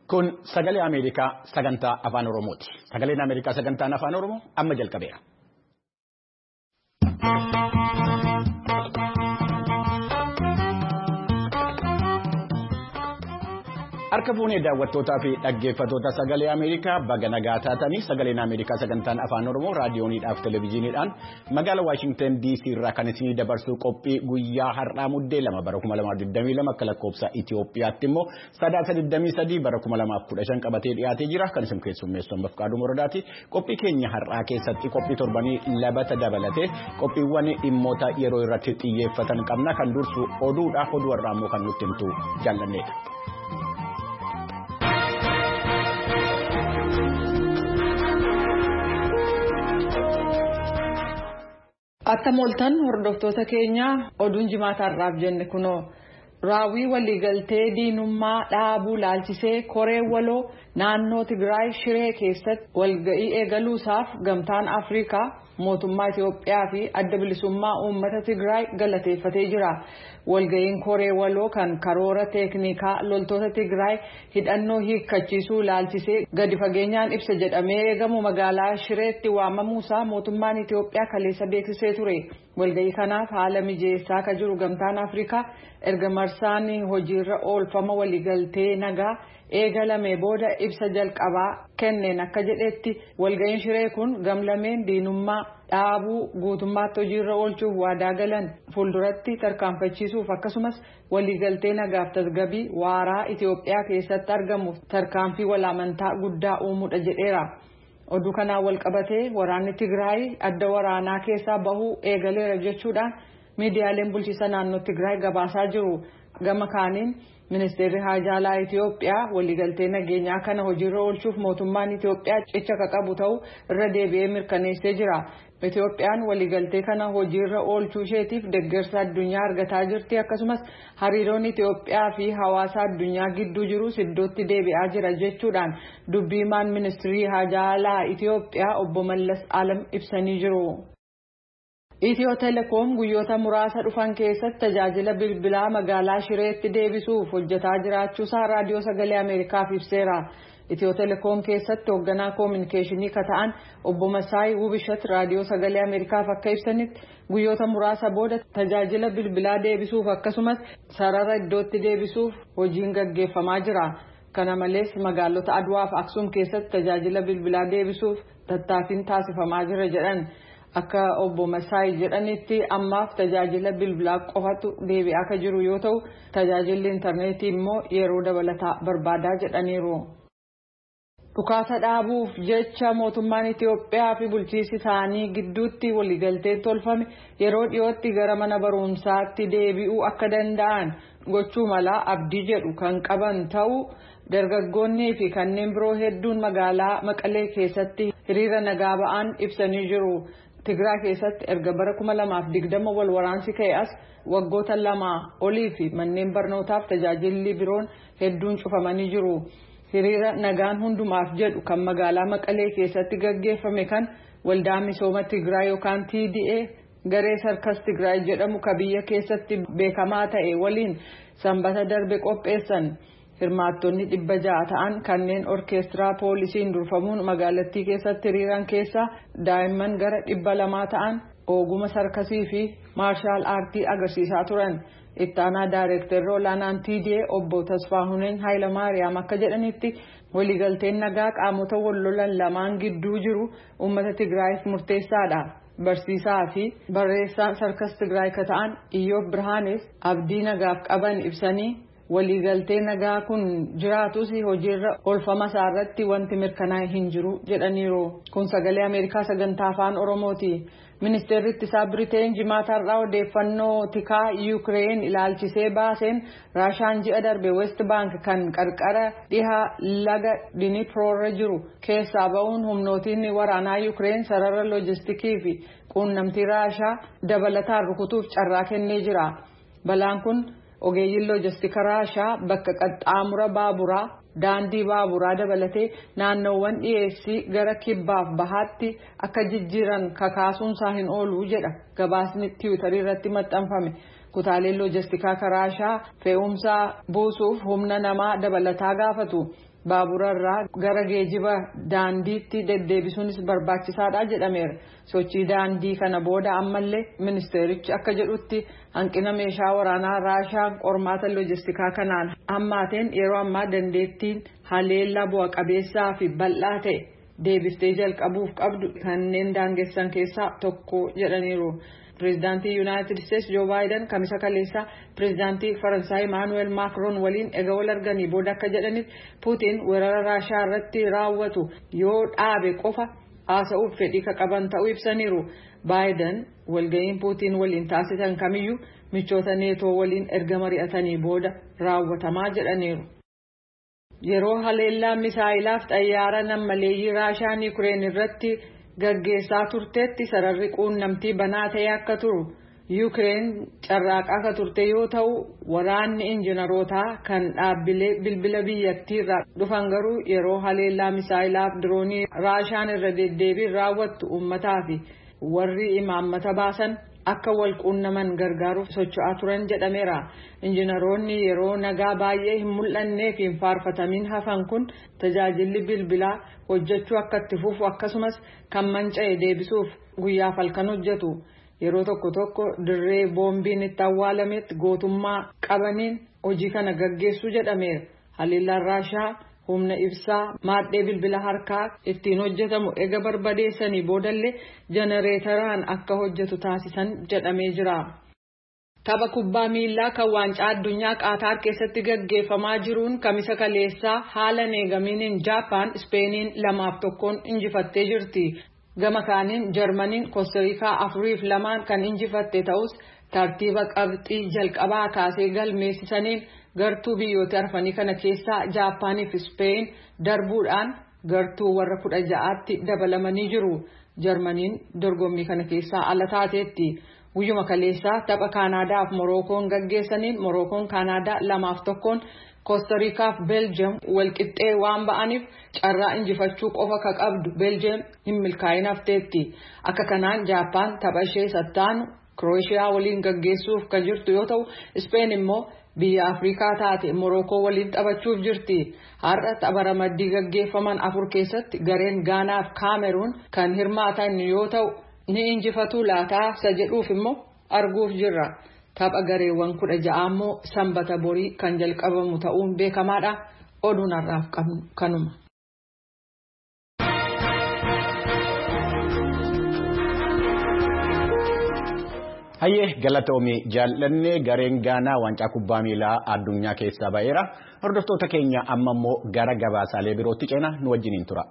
Kun sagalee Ameerikaa sagantaa afaan Oromooti. Sagaleen Ameerikaa sagantaan afaan Oromoo amma jalqabeera. Harka fuunee daawwattootaa fi dhaggeeffattoota sagalee Ameerikaa baga nagaa taatanii sagaleen Ameerikaa sagantaan afaan Oromoo raadiyooniidhaaf televezyiiniidhaan magaalaa Waashingtan DC irraa kan isinii dabarsuu qophii guyyaa har'aa muddee 2 bara 2022 akka lakkoofsa Itoophiyaatti immoo sadaasa 23 bara 2015 qabatee dhiyaatee jira kan isin keessummeessu Mafqaaduu Moradaati. Qophii keenya har'aa keessatti qophii torbanii labata dabalatee qophiiwwan dhimmoota yeroo irratti xiyyeeffatan qabna kan dursu oduudha. Oduu har'aa immoo kan nutti himtu jaallanneedha. Attam oltan hordoftoota keenya oduun jimaata har'aaf jenne kunoo raawwii waliigaltee diinummaa dhaabuu laalchisee koree waloo naannoo Tigraay Shiree keessatti walga'ii eegaluusaaf gamtaan Afrikaa mootummaa Itoophiyaa fi adda bilisummaa uummata Tigraay galateeffatee jira. Walga'iin koree waloo kan karoora teeknikaa loltoota Tigraay hidhannoo hiikkachiisuu laalchisee gadi fageenyaan ibsa jedhamee eegamu magaalaa Shireetti waamamuusaa mootummaan Itoophiyaa kaleessa beeksisee ture. Walga'ii kanaaf haala mijeessaa akka jiru gamtaan Afrikaa erga marsaan hojiirra oolfama waliigaltee nagaa eegalame booda ibsa jalqabaa kenneen akka jedhetti walga'iin Shiree kun gamlameen diinummaa dhaabuu guutummaatti hojiirra oolchuuf waadaa galan fuulduratti tarkaanfachiisuuf akkasumas waliigaltee nagaaf tasgabbii waaraa Itoophiyaa keessatti argamuuf tarkaanfii walaamantaa guddaa uumuudha jedheera. Oduu kanaan walqabatee waraanni Tigraay adda waraanaa keessaa bahuu eegaleera jechuudhaan miidiyaaleen bulchiinsa naannoo Tigraay gabaasaa jiru. Gama kaaniin ministeerri haajaalaa Itoophiyaa waliigaltee nageenyaa kana hojiirra oolchuuf mootummaan Itoophiyaa cicha qabu ta'uu irra deebi'ee mirkaneessee jira. Itoophiyaan waliigaltee kana hojiirra oolchuu isheetiif deeggarsa addunyaa argataa jirti. Akkasumas hariiroon Itoophiyaa fi hawaasa addunyaa gidduu jirus iddootti deebi'aa jira jechuudhaan dubbiimaan ministeerri haajaalaa Itoophiyaa obbo Mallas Alam ibsanii jiru. Itiyoo Telekoom guyyoota muraasa dhufan keessatti tajaajila bilbilaa magaalaa Shireetti deebisuuf hojjetaa jiraachuusaa raadiyoo sagalee Ameerikaaf ibseera. Itiyoo Telekoom keessatti hoogganaa koominikeeshinii kata'an obbo Masaay Wubishat raadiyoo sagalee Ameerikaaf akka ibsanitti guyyoota muraasa booda tajaajila bilbilaa deebisuuf akkasumas sarara iddootti deebisuuf hojiin gaggeeffamaa jira. Kana malees magaalota Adwaa fi Aksum keessatti tajaajila bilbilaa deebisuuf tattaaffiin taasifamaa jira jedhan. Akka obbo Masaay jedhanitti ammaaf tajaajila bilbilaa qofatu deebi'aa akka jiru yoo ta'u tajaajilli intarneetii immoo yeroo dabalataa barbaadaa jedhaniiru. Dhukaasa dhaabuuf jecha mootummaan Itoophiyaa fi bulchiinsi isaanii gidduutti waliigalteen tolfame yeroo dhiyootti gara mana barumsaatti deebi'uu akka danda'an gochuu mala abdii jedhu kan qaban ta'uu dargaggoonnii fi kanneen biroo hedduun magaalaa Maqalee keessatti hiriira nagaa ba'an ibsanii jiru. Tigraay keessatti erga bara 2020 wal waraansi ka'e as waggoota 2 olii fi manneen barnootaaf tajaajilli biroon hedduun cufamanii jiru. Hiriira nagaan hundumaaf jedhu kan magaalaa Maqalee keessatti gaggeeffame kan waldaa misooma Tigraay yookaan TDA garee sarkas Tigraay jedhamu ka biyya keessatti beekamaa ta'e waliin sanbata darbe qopheessan. Hirmaattonni 600 ta'an kanneen orkeestiraa poolisiin durfamuun magaalattii keessatti hiriiran keessaa daa'imman gara 200 ta'an ogummaa sarkasii fi maarshaal aartii agarsiisaa turan. Ittaanaa daayireektarri olaanaan TDA obbo Tasfaahuneen Hayilamaariyaam akka jedhanitti waliigalteen nagaa qaamota wal lolan lamaan gidduu jiru uummata Tigraayiif murteessaadha. Barsiisaa fi barreessaan sarkas Tigraay ka ta'an Iyyoob Birhaanes abdii nagaaf qaban ibsanii waliigaltee nagaa kun jiraatus hojiirra oolfama isaarratti wanti mirkanaa'e hin jiru jedhaniiru. Kun sagalee Ameerikaa sagantaa afaan Oromooti. Ministeerri ittisaa Biriteen jimaata har'aa odeeffannoo tikaa Yuukireen ilaalchisee baaseen Raashaan ji'a darbe West Bank kan qarqara dhihaa laga Diniproorra jiru keessaa ba'uun humnootiin waraanaa Yuukireen sarara loojistikii fi quunnamtii Raashaa dabalataan rukutuuf carraa kennee jira. Balaan kun ogeeyyiin loojistika Raashaa bakka qaxxaamura baaburaa daandii baaburaa dabalatee naannoowwan dhiyeessii gara kibbaaf bahaatti akka jijjiiran kakaasuunsaa hin oolu jedha gabaasni tiwiitarii irratti maxxanfame. Kutaaleen loojistikaa Raashaa fe'umsaa buusuuf humna namaa dabalataa gaafatu. baaburarraa gara geejiba daandiitti deddeebisuunis barbaachisaadha jedhameera. Sochii daandii kana booda ammallee ministeerichi akka jedhutti hanqina meeshaa waraanaa Raashaan qormaata loojistikaa kanaan hammaateen yeroo ammaa dandeettiin haleellaa bu'a qabeessaa fi bal'aa ta'e deebistee jalqabuuf qabdu kanneen daangessan keessaa tokko jedhaniiru. Pireezidaantii Yuunaayitid Isteetsi Joo Baayiden kamisa kaleessaa pireezidaantii Faransaay Imaanuweel Maakroon waliin egaa wal arganii booda akka jedhanitti Puutiin weerara Raashaa irratti raawwatu yoo dhaabe qofa haasa'uuf fedhii qaban ta'uu ibsaniiru. Baayiden walga'iin Puutiin waliin taasisan kamiyyuu michoota neetoo waliin erga mari'atanii booda raawwatamaa jedhaniiru. Yeroo haleellaa misaayilaaf xayyaara nammaleeyyii Raashaan Yuukireen irratti gaggeessaa turteetti sararri quunnamtii banaa ta'e akka turu Yuukireen carraaqaa akka turte yoo ta'u waraanni injiinarootaa kan dhaabbilee bilbila biyyattii irraa dhufan garuu yeroo haleellaa misaayilaaf diroonii Raashaan irra deddeebiin raawwattu uummataa fi warri imaammata baasan akka wal quunnaman gargaaruuf socho'aa turan jedhameera. Injiinaroonni yeroo nagaa baay'ee hin mul'annee fi hin faarfatamiin hafan kun tajaajilli bilbilaa hojjechuu akka itti fufu akkasumas kan manca'e deebisuuf guyyaaf halkan hojjetu. Yeroo tokko tokko dirree boombiin itti awwaalametti gootummaa qabaniin hojii kana gaggeessuu jedhameera. Haleellaan Raashaa humna ibsaa maadhee bilbila harkaa ittiin hojjetamu ega barbadeessanii boodallee jenereeteraan akka hojjetu taasisan jedhamee jira. Tapha kubbaa miilaa kan waancaa addunyaa Qaataar keessatti gaggeeffamaa jiruun kamisa kaleessaa haala eegamiin Jaapaan Ispeeniin 2-1 injifattee jirti. Gama kaaniin Jarmaniin Koostariikaa 4-2 kan injifatte ta'us tartiiba qabxii jalqabaa kaasee galmeessisaniin gartuu biyyoota arfanii kana keessaa Jaapaanii fi Ispeen darbuudhaan gartuu warra 16tti dabalamanii jiru. Jarmaniin dorgommii kana keessaa ala taateetti. Guyyuma kaleessaa tapha Kaanaadaa fi Morookoon gaggeessaniin Morookoon Kaanaadaa 2-1 Koostariikaa fi Beeljiyeem walqixxee waan ba'aniif carraa injifachuu qofa ka qabdu Beeljiyeem hin milkaa'in hafteetti. Akka kanaan Jaapaan tapha ishee sattaanu Kirooshiyaa waliin gaggeessuuf kan jirtu yoo ta'u Ispeen immoo biyya Afrikaa taate Morookoo waliin taphachuuf jirti. Har'a tapha ramaddii gaggeeffaman 4 keessatti gareen Gaanaa fi Kaameruun kan hirmaatan yoo ta'u ni injifatu laataa isa jedhuuf immoo arguuf jirra. Tapha gareewwan 16 immoo sanbata borii kan jalqabamu ta'uun beekamaadha. Oduun har'aaf qabnu kanuma. Hayyee galatoomii jaallanne gareen Gaanaa waancaa kubbaa miilaa addunyaa keessaa ba'eera. Hordoftoota keenya amma immoo gara gabaasaalee birootti ceena nu wajjiniin tura.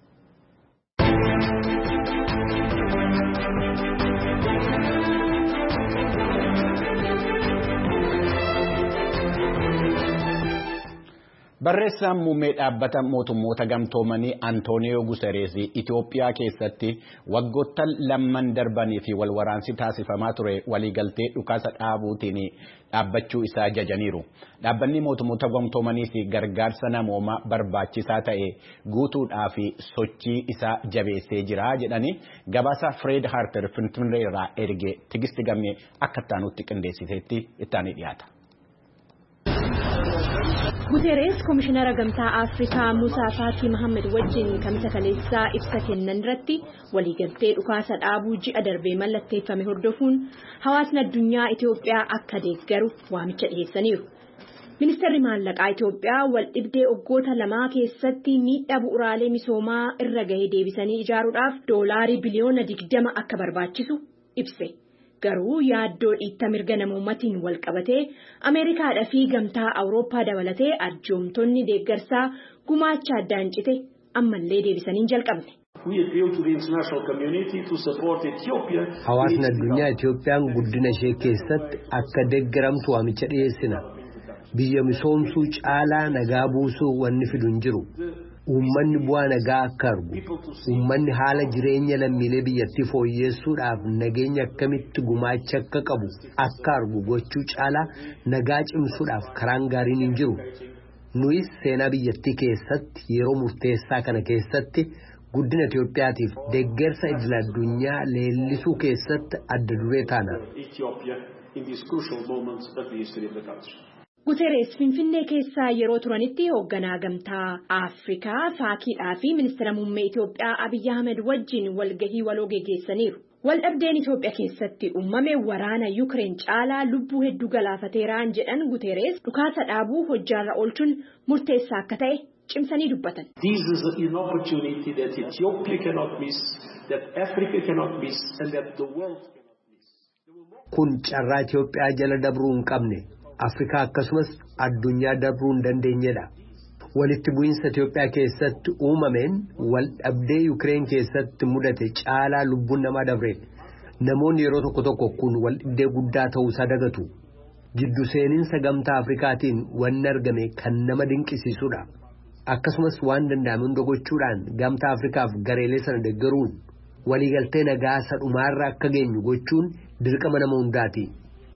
Barreessaan muummee dhaabbata mootummoota gamtoomanii Antooniyoo Guterees Itoophiyaa keessatti waggoottan lamman darbanii fi walwaraansi taasifamaa ture waliigaltee dhukaasa dhaabuutiin dhaabbachuu isaa jajaniiru. Dhaabbanni mootummoota gamtoomanii fi gargaarsa namoomaa barbaachisaa ta'e guutuudhaa fi sochii isaa jabeessee jira jedhanii gabaasa Fred Harter Finfinnee irraa erge Tigisti Gammee akka taanutti qindeessiteetti ittaanii dhiyaata. Guterees Komishinara Gamtaa Afrikaa Musaa Faaki Mohammed wajjin kamisa kaleessaa ibsa kennan irratti waliigaltee dhukaasa dhaabuu ji'a darbee mallatteeffame hordofuun hawaasni addunyaa Itoophiyaa akka deeggaru waamicha dhiyeessaniiru. Ministeerri maallaqaa Itoophiyaa wal dhibdee waggoota lamaa keessatti miidhaa bu'uuraalee misoomaa irra gahee deebisanii ijaaruudhaaf doolaarii biliyoona 20 akka barbaachisu ibse. Garuu yaaddoo dhiitta mirga namoomaatiin wal qabatee Ameerikaadhaa fi gamtaa Awurooppaa dabalatee arjoomtonni deeggarsaa gumaacha addaan cite ammallee deebisanii jalqabne. Hawaasni addunyaa Itoophiyaan guddina ishee keessatti akka deeggaramtu waamicha dhiyeessina. Biyya misoomsuu caalaa nagaa buusuu wanni fidu hin jiru. Uummanni bu'aa nagaa akka argu, uummanni haala jireenya lammiilee biyyattii fooyyessuudhaaf nageenya akkamitti gumaacha akka qabu akka argu gochuu caalaa nagaa cimsuudhaaf karaan gaariin hin jiru. Nuyis seenaa biyyattii keessatti yeroo murteessaa kana keessatti guddina Itoophiyaatiif deeggarsa idil addunyaa leellisuu keessatti adda duree taana. Guterres Finfinnee keessaa yeroo turanitti hoogganaa gamtaa Afrikaa Faakiidhaa fi ministeera muummee Itoophiyaa Abiyyi Ahmed wajjin walgahii waloo geggeessaniiru. Waldhabdeen Itoophiyaa keessatti uumame waraana Yukireen caalaa lubbuu hedduu galaafateeraan jedhan Guterres dhukaasa dhaabuu hojjaarra oolchuun murteessaa akka ta'e cimsanii dubbatan. This is an opportunity that Ethiopia cannot miss, that Africa cannot miss, and that the world cannot miss. Kun carraa Itoophiyaa jala dabruu hin qabne. Afrikaa akkasumas addunyaa dabruu hin dandeenyedha. Walitti bu'iinsa Itoophiyaa keessatti uumameen wal dhabdee Yukireen keessatti mudate caalaa lubbuun namaa dabre. Namoonni yeroo tokko tokko kun wal dhibdee guddaa ta'uusaa dagatu. Jiddu seeninsa gamtaa Afrikaatiin wanni argame kan nama dinqisiisudha. Akkasumas waan danda'ame hunda gochuudhaan gamtaa Afrikaaf gareelee sana deeggaruun waliigaltee nagaa sadhumaarra akka geenyu gochuun dirqama nama hundaati.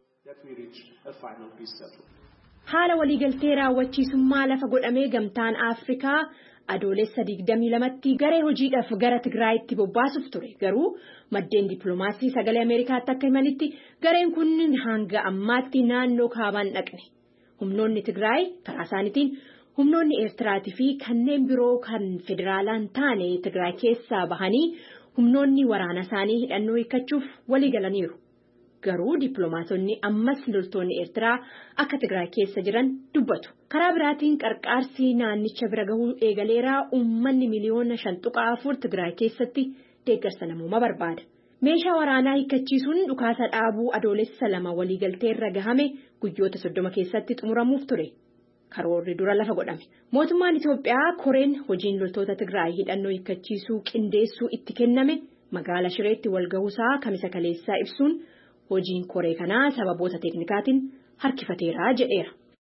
Haala waliigaltee raawwachiisummaa lafa godhamee gamtaan Afrikaa adoolessa 22tti garee hojiidhaaf gara Tigraayitti bobbaasuuf ture. Garuu maddeen dippiloomaasii sagalee Ameerikaatti akka himanitti gareen kun hanga ammaatti naannoo kaabaan dhaqne. Humnoonni Tigraay karaa isaaniitiin humnoonni Eertiraatii fi kanneen biroo kan federaalaan taane Tigraay keessaa bahanii humnoonni waraana isaanii hidhannoo hiikkachuuf walii galaniiru. Garuu dippiloomaatonni ammas loltoonni Eertiraa akka Tigraay keessa jiran dubbatu. Karaa biraatiin qarqaarsi naannicha bira gahuu eegaleeraa uummanni miliyoona 5.4 Tigraay keessatti deeggarsa namoomaa barbaada. Meeshaa waraanaa hiikkachiisuun dhukaasa dhaabuu adoolessa 2 waliigaltee irra gahame guyyoota 30 keessatti xumuramuuf ture. Karoorri dura lafa godhame. Mootummaan Itoophiyaa koreen hojiin loltoota Tigraay hidhannoo hiikkachiisuu qindeessuu itti kenname magaala Shireetti walgahuusaa kamisa kaleessaa ibsuun hojiin koree kanaa sababoota teeknikaatiin harkifateera jedheera.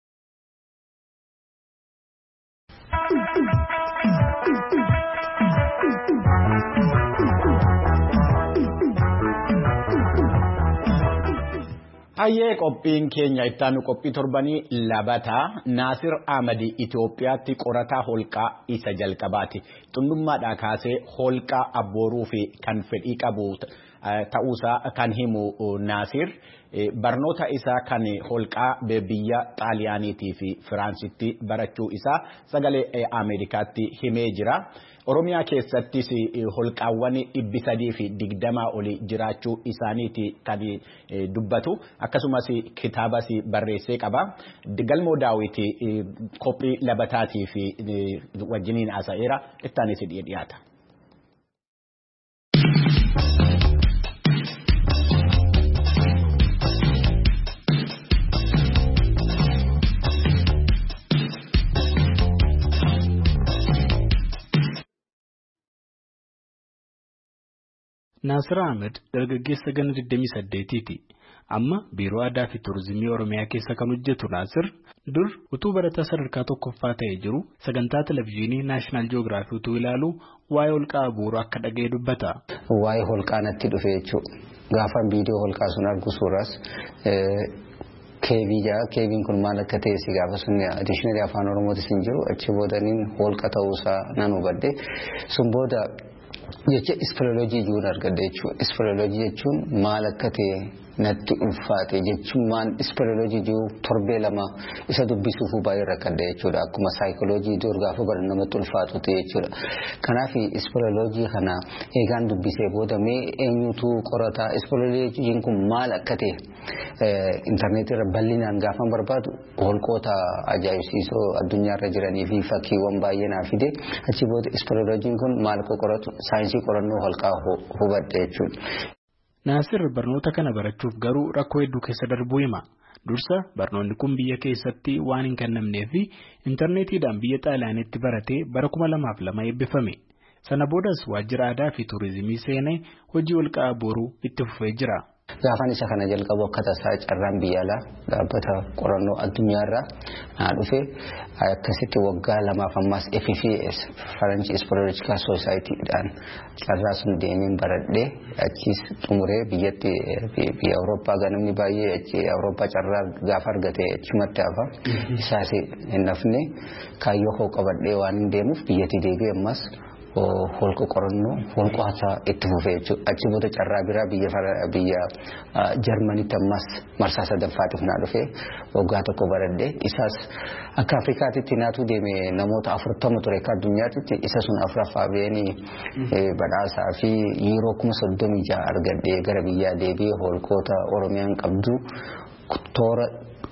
Hayyee qophiin keenya ittaanu qophii torbanii labataa Naasir Ahmadi Itoophiyaatti qorataa holqaa isa jalqabaati. Xunnummaadhaa kaasee holqaa abbooruu fi kan fedhii qabu ta'uusaa kan himu Naasir barnoota isaa kan holqaa biyya Xaaliyaaniitii fi Firaansitti barachuu isaa sagalee Ameerikaatti himee jira. Oromiyaa keessattis holqaawwan 320 oli jiraachuu isaaniiti kan dubbatu akkasumas kitaabas barreessee qaba. Galmoo Daawiti qophii labataatii fi wajjiniin haasa'eera ittaanis dhiyaata. Naasir Ahmed dargaggeessa gana 28ti. Amma biiroo aadaa fi turizimii Oromiyaa keessa kan hojjetu Naasir dur utuu barataa sadarkaa tokkoffaa ta'ee jiru sagantaa televezyiinii Naashinaal Ji'oogiraafii utuu ilaalu waa'ee holqaa abbooruu akka dhaga'ee dubbata. Waa'ee holqaa natti dhufe jechuudha. Gaafa viidiyoo holqaa sun argu suuras keeviin kun maal akka ta'e si gaafa sun addiishinarii afaan Oromootis hin jiru achi boodaniin holqa ta'uusaa nan hubadde sun booda jecha isperoolojii jiruun argadde jechuudha. Isperoolojii jechuun maal akka ta'e natti ulfaate jechuun isperoolojii jiru torbee lama isa dubbisuuf baay'ee rakkadde jechuudha. Akkuma saayikooloojii dur gaafa bara namatti ulfaatu ta'e jechuudha. Kanaaf isperoolojii kana eegaan dubbisee booda mee eenyutu qorataa isperoolojiin kun maal akka ta'e intarneetii irra bal'inaan gaafa barbaadu holqoota ajaa'ibsiisoo addunyaarra jiranii fi fakkiiwwan baay'ee naa fide achi booda isperoolojiin kun maal akka qoratu saayinsii qorannoo holqaa hubadde jechuudha. Naasir barnoota kana barachuuf garuu rakkoo hedduu keessa darbuu hima. Dursa barnoonni kun biyya keessatti waan hin kennamnee fi intarneetiidhaan biyya Xaaliyaanitti baratee bara 2002 eebbifame. Sana boodas waajjira aadaa fi turizimii seenee hojii holqaa abbooruu itti fufee jira. Gaafan isa kana jalqabu akka tasaa carraan biyya alaa dhaabbata qorannoo addunyaarraa naa dhufe akkasitti waggaa 2 ammas FFS French Speleological Society'dhaan carraa sun deemeen baradhee achis xumuree biyyatti biyya Awurooppaa ganamni baay'ee achi Awurooppaa carraa gaafa argate achumatti hafa isaas hin nafne kaayyoo koo qabadhee waan hin deemuuf biyyatti deebi'ee ammas holqa qorannoo holqoota itti fufee jechuudha. Achi booda carraa biraa biyya Jarmaniitti ammas marsaa sadaffaatiif naa dhufee waggaa tokko baradhee isaas akka Afrikaatitti naatu deeme namoota 40 ture akka addunyaatti isa sun afuraffaa ba'anii badhaasaa fi yeroo 36 argadhee gara biyyaa deebi'ee holqoota Oromiyaan qabdu toora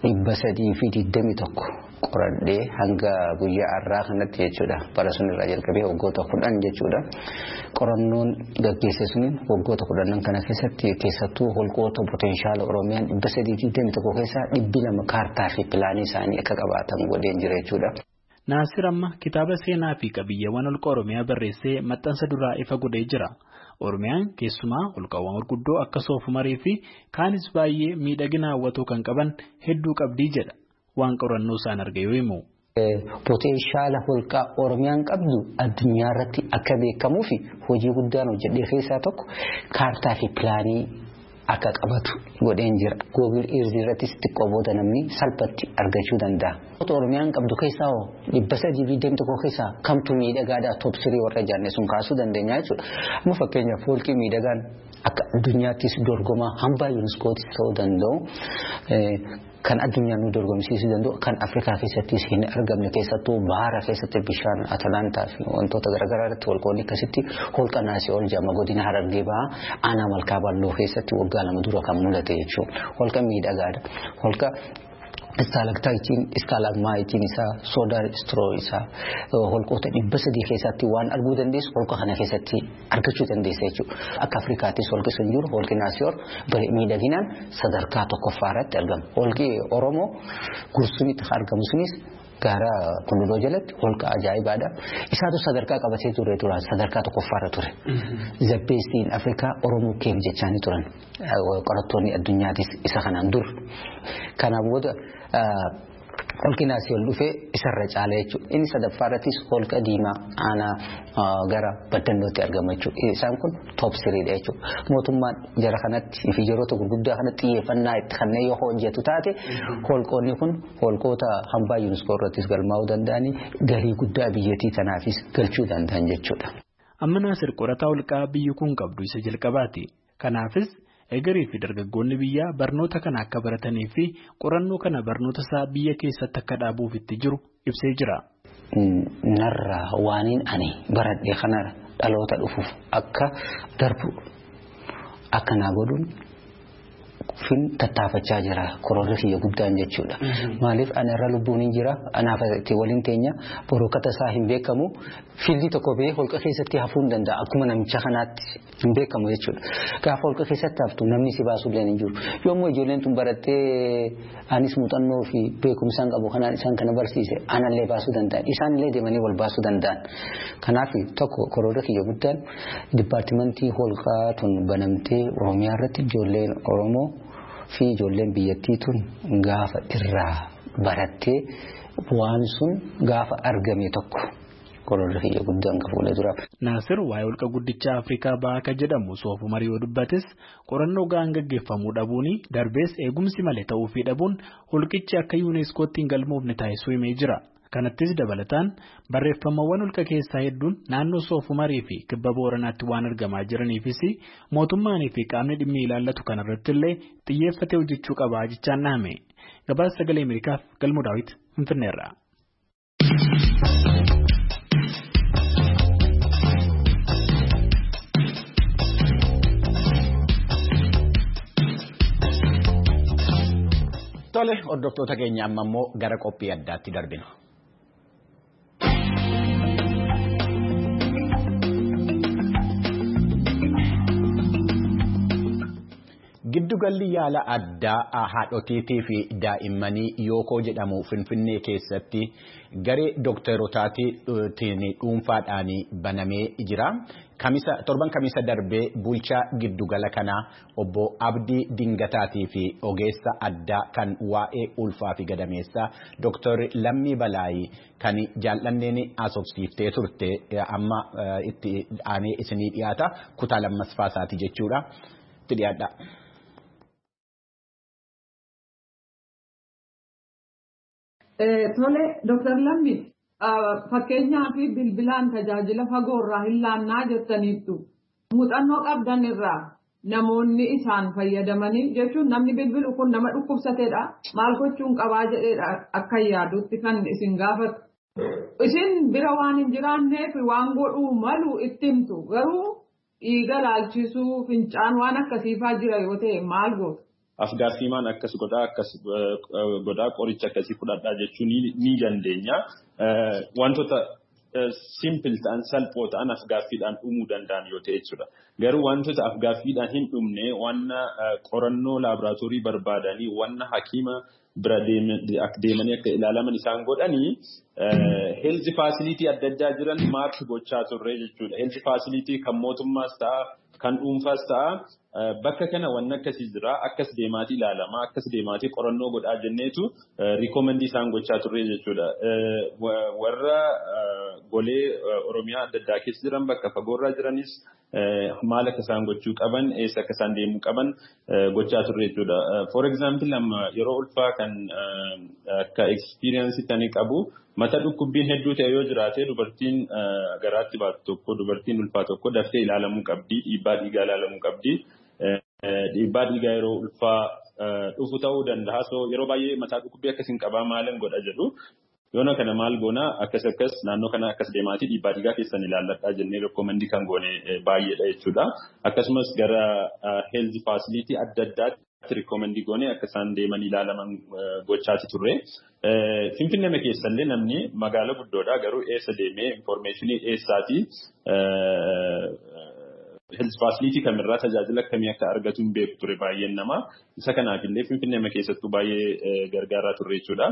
321 qoradhee hanga guyyaa har'aa kanatti jechuudha. Bara sun irraa jalqabee waggoota 10 jechuudha. Qorannoon gaggeesse suniin waggoota 10 kana keessattuu holqoota potenshaala Oromiyaan 321 keessaa 200 kaartaa fi pilaanii isaanii akka qabaatan godheen jira jechuudha. Naasir amma kitaaba seenaa fi qabiyyawwan holqa Oromiyaa barreessee maxxansa duraa ifa godhee jira. Oromiyaan keessumaa holqawwan gurguddoo akka Soofumarii fi kaanis baay'ee miidhagina hawwatoo kan qaban hedduu qabdii jedha. Waan qorannoo isaan arge yoo himu. Potenshaala holqaa Oromiyaan qabdu addunyaa irratti akka beekamuu fi hojii guddaan hojjedhee keessaa tokko kaartaa fi pilaanii akka qabatu godheen jira. Google Earth irrattis xiqqoo booda namni salphatti argachuu danda'a. Oromiyaan qabdu keessaa 321 keessaa kamtu miidhagaadhaa top 3 warra jaanne sun kaasuu dandeenya jechuudha. Amma fakkeenyaaf holqi miidhagaan akka addunyaattis dorgomaa hambaa yuuniskootis ta'uu danda'u. Kan addunyaan nu dorgomsiisuu danda'u kan Afrikaa keessattis hin argamne keessattuu bahara keessatti bishaan Atalantaa fi wantoota garaagaraa irratti holqoonni akkasitti holqa naasii ol jaama godina Harargee bahaa aanaa malkaa balloo keessatti waggaa 2 dura kan mul'ate jechuudha. Holqa miidhagaadha. Holqa istalagmaayitiin isaa soodaan istroo isaa holqoota 300 keessatti waan arguu dandeessu holqa kana keessatti argachuu dandeessa jechuudha. Akka Afrikaattis holqi sun jiru holqi naasiyoor miidhaginaan sadarkaa tokkoffaa irratti argama. Holqi Oromoo Gursumitti argamu sunis gaara Kunduloo jalatti holqa ajaa'ibaadha. Isaatu sadarkaa qabatee ture sadarkaa tokkoffaarra ture. Zabbeestiin Afrikaa Oromoo keef jechaanii turan. Qorattoonni addunyaatis isa kanaan dur. Kanaaf booda holqi naasii ol dhufee isarra caala jechuudha. Inni sadaffaarrattis holqa diimaa aanaa gara baddannootti argama jechuudha. Isaan kun top 3dha jechuudha. Mootummaan jara kanatti fi yeroota gurguddaa kanatti xiyyeeffannaa itti kanneen yoo hojjetu taate holqoonni kun holqoota hambaa yuuniskoo irrattis galmaa'uu danda'anii galii guddaa biyyattii tanaafis galchuu danda'an jechuudha. Amma Naasir qorataa holqaa biyyi kun qabdu isa jalqabaati. Kanaafis egerii fi dargaggoonni biyyaa barnoota kana akka baratanii fi qorannoo kana barnoota isaa biyya keessatti akka dhaabuuf itti jiru ibsee jira. Narraa waaniin ani baradhee kana dhaloota dhufuuf akka darbu akka naa godhuun fin tattaafachaa jira kororri kiyya guddaan jechuudha. Maaliif ana irra lubbuun hin jira anaaf itti waliin teenya borokata isaa hin beekamu fildi tokko bee holqa keessatti hafuu danda'a akkuma namicha kanaatti hin beekamu jechuudha. Gaafa holqa keessatti haftu namni si baasuu illee hin jiru. Yommuu ijoolleen tun barattee anis muuxannoo fi beekumsaan qabu kanaan isaan kana barsiise anallee baasuu danda'an isaan illee deemanii wal baasuu danda'an. Kanaaf tokko kororri kiyya guddaan dipaartimentii holqaa tun banamtee Oromiyaa irratti ijoolleen Oromoo fi ijoolleen biyyattii tun gaafa irraa barattee waan sun gaafa argame tokko kororri kiyya guddaan ka fuula dura. Naasir waa'ee holqa guddichaa Afrikaa bahaa akka jedhamu Soofumarii yoo dubbates qorannoo ga'aan gaggeeffamuu dhabuuni darbees eegumsi malee ta'uu fi dhabuun holqichi akka yuuneeskootti hin galmoofne taasisuu himee jira. Kanattis dabalataan barreeffamawwan holqa keessaa hedduun naannoo Soofumarii fi kibba Booranaatti waan argamaa jiraniifis mootummaanii fi qaamni dhimmi ilaallatu kanarratti illee xiyyeeffatee hojjechuu qabaa jechaan dhahame. Gabaasa Sagalee Ameerikaaf Galmoo Daawit Finfinneerraa. Tole hordoftoota keenya amma immoo gara qophii addaatti darbina. Giddugalli yaala addaa haadhotiitii fi daa'immanii yookoo jedhamu Finfinnee keessatti garee dookterotaatiin dhuunfaadhaan banamee jira. Torban kamisa darbee bulchaa giddugala kanaa obbo Abdii Dingataatii fi ogeessa addaa kan waa'ee ulfaa fi gadameessaa Dooktar Lammii Balaayii kan jaallanneen asoofsiiftee turte amma itti aanee isinii dhiyaata kutaa lammaffaa isaati jechuudha. Itti dhiyaadha. Tole, Dr. Lammi, fakkeenyaaf bilbilaan tajaajila fagoorraa hin laannaa jettaniittu muuxannoo qabdan irraa namoonni isaan fayyadamanii jechuun namni bilbilu kun nama dhukkubsateedha maal gochuun qabaa jedheedha akka yaadutti kan isin gaafatu. Isin bira waan hin jiraanneef waan godhuu malu itti himtu garuu dhiiga laalchisuu fincaan waan akkasiifaa jira yoo ta'e maal gootu? Afgaaffiimaan akkas godhaa qoricha akkasii fudhadhaa jechuun ni dandeenya. Wantoota simple ta'an salphoo ta'an afgaaffiidhaan dhumuu danda'an yoo ta'e jechuudha. Garuu wantoota afgaaffiidhaan hin dhumne waan qorannoo laaboraatoorii barbaadanii waan hakiima bira deemanii akka ilaalaman isaan godhanii health facility adda addaa jiran maap gochaa turre jechuudha. Health facility kan mootummaas ta'a kan dhuunfaas ta'a. Bakka kana waan akkasii jira akkas deemaatii ilaalamaa akkas deemaatii qorannoo godhaa jenneetu rikoomendii isaan gochaa turre jechuudha. Warra golee Oromiyaa adda addaa keessa jiran bakka fagoorraa jiranis maal akka isaan gochuu qaban eessa akka isaan deemuu qaban gochaa turre jechuudha. For example yeroo ulfaa kan akka experience tani qabu mata dhukkubbiin hedduu ta'e yoo jiraate dubartiin garaatti baatu tokko dubartiin ulfaa tokko daftee ilaalamuu qabdi dhiibbaa dhiigaa ilaalamuu qabdi. Dhiibbaa dhiigaa yeroo ulfaa dhufu ta'uu danda'a. So yeroo baay'ee mataa dhukkubbii akkasiin qabaa maalan godha jedhu yoona kana maal goona akkas naannoo kana akkas deemaatii dhiibbaa dhiigaa keessan ilaalladhaa jennee rikoomendii kan goone baay'eedha jechuudha. Akkasumas gara health facility adda addaatti rikoomendii goone akka isaan deeman ilaalaman gochaati turre. Finfinnee keessallee namni magaalaa guddoodha garuu eessa deemee informationii eessaati health facility kamirraa tajaajila akkamii akka argatu hin beeku ture baay'een nama. Isa kanaaf illee Finfinnee keessattuu baay'ee gargaaraa turre jechuudha.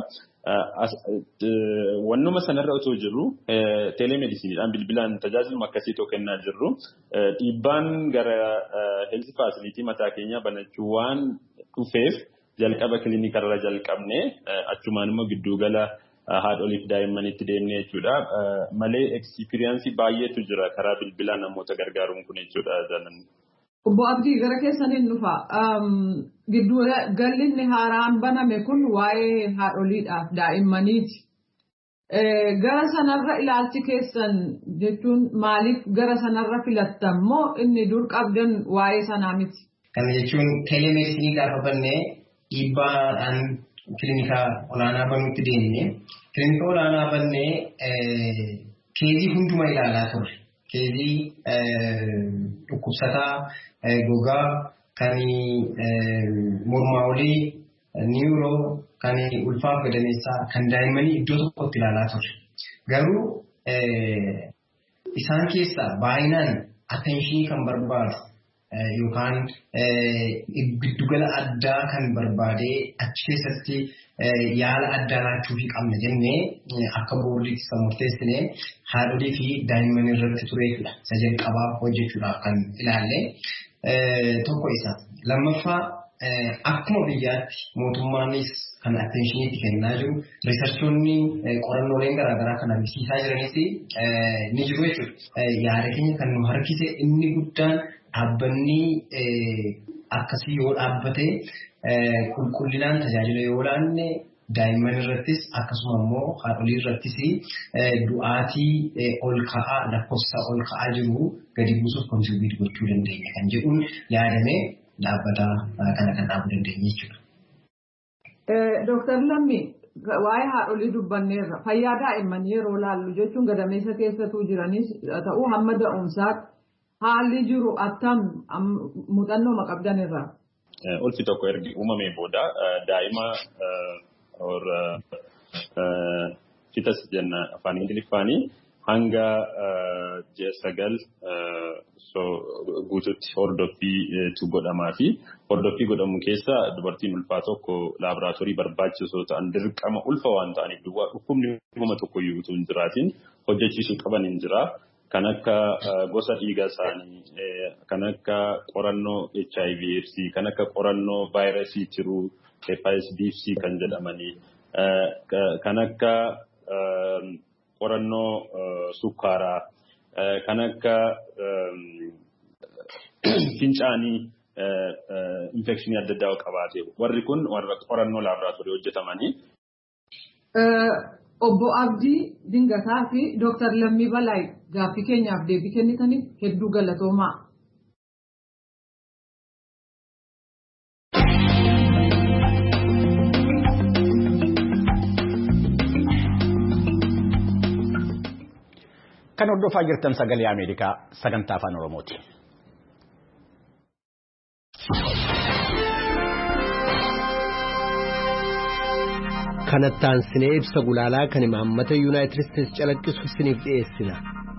Wannuma sanarra otoo jirru telemediciniidhaan bilbilaan tajaajiluma akkasii tokko kennaa jirru dhiibbaan gara health facility mataa keenyaa banachuu waan dhufeef jalqaba kiliinikarra jalqabne achumaan immoo giddugala haadholiif daa'immanitti deemnee jechuudha. Malee ekspiriyaansii baay'eetu jira karaa bilbilaa namoota gargaaruun kun jechuudha jaalanni. Obbo Abdii gara keessaniin dhufa. Giddugalli inni haaraan baname kun waa'ee haadholiidhaaf daa'immaniiti. Gara sanarra ilaalchi keessan jechuun maaliif gara sanarra filattan moo inni dur qabdan waa'ee sanaa miti? Kana jechuun telemedisinii gaafa bannee dhiibbaadhaan kilinika olaanaa banuutti deemnee kilinika olaanaa bannee keezii hundumaa ilaalaa turre. Keezii dhukkubsataa gogaa kan mormaa olii niiroo kan ulfaaf gadameessaa kan daa'immanii iddoo tokkotti ilaalaa turre. Garuu isaan keessaa baay'inaan attentionii kan barbaadu yookaan giddugala addaa kan barbaadee achi keessatti yaala addaa laachuufii qabna jennee akka boordiitti kan murteessinee haadholii fi daa'imman irratti tureetudha. Isa jalqabaa hojjechuudhaaf kan ilaalle tokko isa. Lammaffaa akkuma biyyaatti mootummaanis kan atteenshiniitti kennaa jiru riisarchoonni qorannooleen garaagaraa kan agarsiisaa jiranis ni jiru jechuudha. Yaada keenya kan nu harkise inni guddaan dhaabbanni akkasii yoo dhaabbate qulqullinaan tajaajila yoo laanne daa'imman irrattis akkasuma immoo haadholii irrattis du'aatii ol ka'aa lakkoofsa ol ka'aa jiru gadi buusuuf kontribiut gochuu dandeenya kan jedhuun yaadamee dhaabbata kana kan dhaabuu dandeenya jechuudha. Dooktar Lammii waa'ee haadholii dubbanneerra fayyaa daa'immanii yeroo laallu jechuun gadameessa keessatuu jiranis ta'uu hamma da'umsaatti haalli jiru attam muuxannoo qabdan irraa. Ulfi tokko ergi uumamee booda daa'ima fitas jenna afaan Ingiliffaanii hanga ji'a 9 guututti hordoffiitu godhamaa fi hordoffii godhamu keessa dubartiin ulfaa tokko laaboraatoorii barbaachisoo ta'an dirqama ulfa waan ta'aniif dhukkubni uumama tokko iyyuu utuu hin jiraatiin hojjechiisuu qaban hin jira. Kan akka gosa dhiigaa isaanii, kan akka qorannoo HIV/AIDS, kan akka qorannoo vaayirasii tiruu, HEPATITIS B kan jedhamanii, kan akka qorannoo sukkaaraa, kan akka fincaanii infekshinii adda addaa qabaatee warri kun warra qorannoo laaboraatoorii hojjetamanii. Obbo Abdii Dingataa fi Dr. Lammii Balaay gaaffii keenyaaf deebii kennitaniif hedduu galatoomaa. Kan hordofaa jirtan sagalee Ameerikaa sagantaa afaan Oromooti. Kanattaan sinee ibsa gulaalaa kan imaammata Yuunaayitid Isteetsi calaqqisu isiniif dhiyeessina.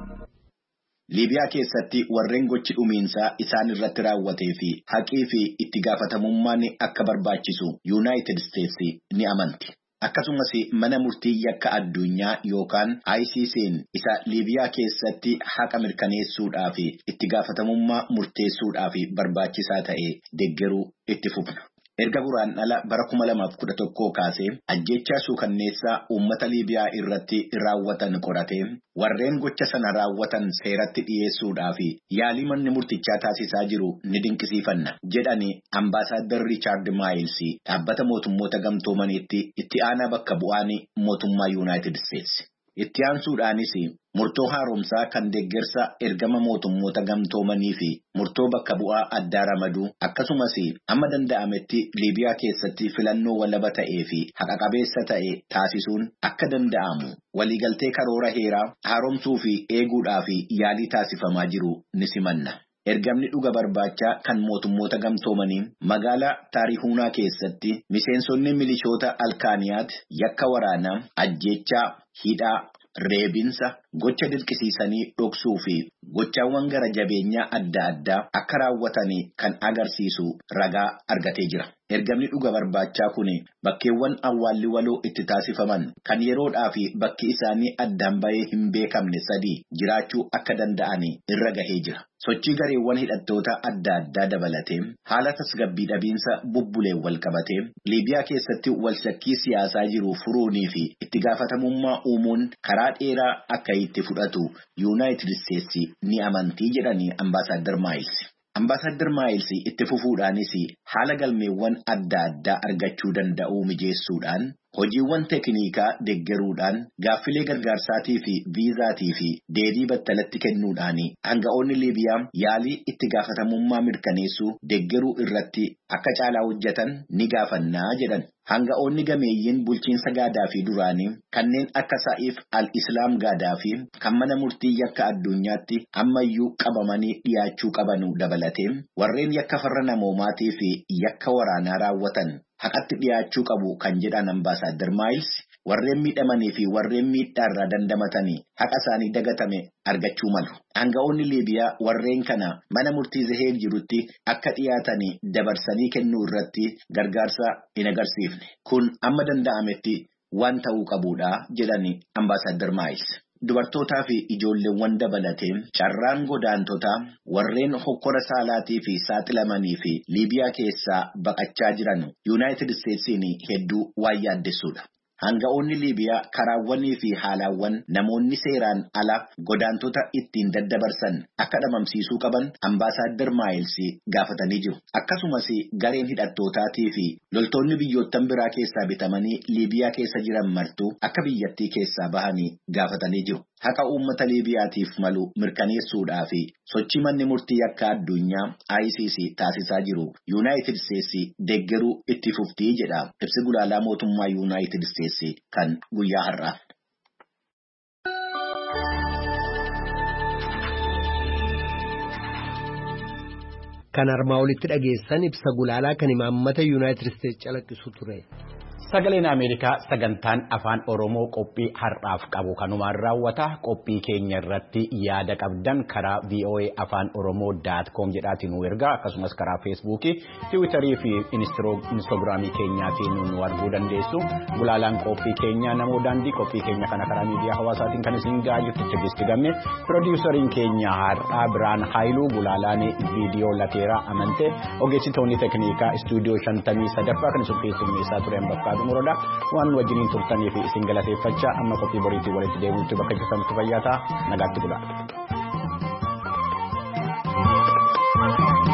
Liibiyaa keessatti warreen gochi dhumiinsaa isaan irratti raawwatee fi haqii fi itti gaafatamummaan akka barbaachisu Yuunaayitid Isteetsi ni amanti. Akkasumas mana murtii yakka addunyaa yookaan ICC'n isa Liibiyaa keessatti haqa mirkaneessuudhaa fi itti gaafatamummaa murteessuudhaa fi barbaachisaa ta'e deeggaruu itti fufna. Erga guraandhala bara 2011 kaasee ajjechaa suukanneessaa uummata Liibiyaa irratti raawwatan qoratee warreen gocha sana raawwatan seeratti dhiyeessuudhaa fi yaalii manni murtichaa taasisaa jiru ni dinqisiifanna jedhanii Ambaasaadder Riichaard Maayils dhaabbata mootummoota gamtoomaniitti itti aanaa bakka bu'aan mootummaa Yuunaayitid Isteetsi. Itti aansuudhaanis murtoo haaromsaa kan deeggarsa ergama mootummoota gamtoomanii fi murtoo bakka bu'aa addaa ramaduu akkasumas amma danda'ametti Liibiyaa keessatti filannoo walaba ta'ee fi haqa qabeessa ta'e taasisuun akka danda'amu waliigaltee karoora heeraa haaromsuu fi eeguudhaa fi yaalii taasifamaa jiru ni simanna. Ergamni dhuga barbaachaa kan mootummoota gamtoomanii magaalaa Taarihuunaa keessatti miseensonni milishoota Alkaaniyaat yakka waraanaa, ajjechaa, hidhaa, reebinsa, gocha dirqisiisanii dhoksuu fi gochaawwan gara jabeenyaa adda addaa akka raawwatanii kan agarsiisu ragaa argatee jira. Ergamni dhuga barbaachaa kun bakkeewwan awwaalli waloo itti taasifaman kan yeroodhaa fi bakki isaanii addaan bahee hin beekamne 3 jiraachuu akka danda'anii irra gahee jira. Sochii gareewwan hidhattoota adda addaa dabalatee haala tasgabbii dhabiinsa bubbuleen wal qabatee Liibiyaa keessatti walshakkii siyaasaa jiru furuunii fi itti gaafatamummaa uumuun karaa dheeraa akka itti fudhatu Yuunaayitid Isteetsi ni amantii jedhanii Ambaasaadder Maayils. Ambaasaadder Maayils itti fufuudhaanis haala galmeewwan adda addaa argachuu danda'uu mijeessuudhaan hojiiwwan teeknikaa deeggaruudhaan gaaffilee gargaarsaatii fi viizaatii fi deebii battalatti kennuudhaan hanga'oonni Liibiyaa yaalii itti gaafatamummaa mirkaneessuu deeggaruu irratti akka caalaa hojjetan ni gaafannaa jedhan. Hanga'oonni gameeyyiin bulchiinsa Gaadaafii duraanii kanneen akka Sa'iif al-Islaam Gaadaafii kan mana murtii yakka addunyaatti ammayyuu qabamanii dhiyaachuu qabanu dabalatee warreen yakka farra namoomaatii fi yakka waraanaa raawwatan haqatti dhiyaachuu qabu kan jedhan Ambaasaadder Maayils warreen miidhamanii fi warreen miidhaarraa dandamatanii haqa isaanii dagatame argachuu malu. Hanga'oonni Liibiyaa warreen kana mana murtii Zeheeg jirutti akka dhiyaatanii dabarsanii kennuu irratti gargaarsa hin agarsiifne. Kun amma danda'ametti waan ta'uu qabuudha jedhani Ambaasaadder Maayils. Dubartootaa fi ijoolleewwan dabalatee carraan godaantotaa warreen hokkora saalaatii fi saaxilamanii fi Liibiyaa keessaa baqachaa jiran Yuunaayitid Isteetsiin hedduu waan yaaddessuudha. Hanga'oonni Liibiyaa karaawwanii fi haalawwan namoonni seeraan ala godaantota ittiin daddabarsan akka dhabamsiisuu qaban Ambaasaadder Maayils gaafatanii jiru. Akkasumas gareen hidhattootaatii fi loltoonni biyyoottan biraa keessaa bitamanii Liibiyaa keessa jiran martuu akka biyyattii keessaa bahanii gaafatanii jiru. Haqa uummata Liibiyaatiif malu mirkaneessuudhaa fi sochii manni murtii yakka addunyaa ICC taasisaa jiru Yuunaayitid Isteetsi deeggaruu itti fuftii jedha ibsi gulaalaa mootummaa Yuunaayitid Isteetsi kan guyyaa har'aa. Kan armaa olitti dhageessan ibsa gulaalaa kan imaammata Yuunaayitid Isteetsi calaqqisu ture. Sagaleen Ameerikaa sagantaan afaan Oromoo qophii har'aaf qabu kanumaan raawwata. Qophii keenya irratti yaada qabdan karaa voaafaanoroomoo.com jedhaatiin nu ergaa akkasumas karaa feesbuukii, tiwiitarii fi inistoogiraamii keenyaatiin nu arguu dandeessu. Gulaalaan qophii keenya namoo daandii qophii keenya kana karaa miidiyaa hawaasaatiin kan isin gahaa jirtu Tigisti Gammee, piroodiwusariin keenya har'aa Biraan Haayiluu, gulaalaan viidiyoo Lateeraa Amantee, ogeessitoonni teeknikaa istuudiyoo 53 kan isin keessummeessaa turan bakka Moroda waan wajjiniin turtanii fi isin galateeffachaa amma qophii boriitii walitti deebi'utti bakka jirtanitti fayyaa ta'aa nagaatti bulaa.